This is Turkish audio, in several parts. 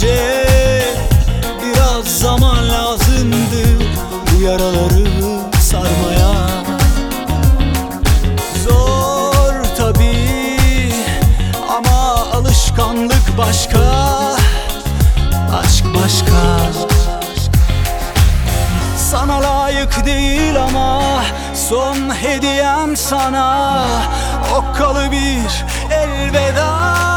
Sadece biraz zaman lazımdı bu yaraları sarmaya. Zor tabii ama alışkanlık başka, aşk başka. Sana layık değil ama son hediyem sana okkalı bir elveda.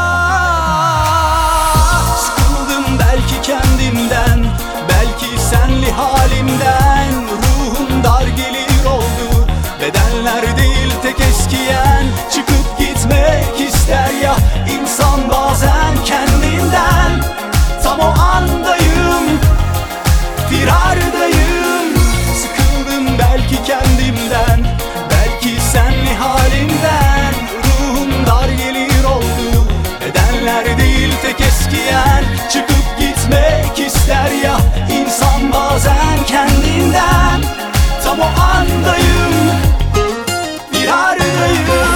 Sıkıldım belki kendimden, belki senli halimden. Ruhum dar gelir oldu, bedenler değil tek eskiyen. Çıkıp gitmek ister ya insan bazen kendinden. Tam o andayım, firardayım. Sıkıldım belki kendimden, belki senli halimden. Ruhum dar gelir oldu, bedenler değil tek eskiyen. Çıkıp gitmek ister ya insan bazen kendinden. Tam o andayım, firardayım.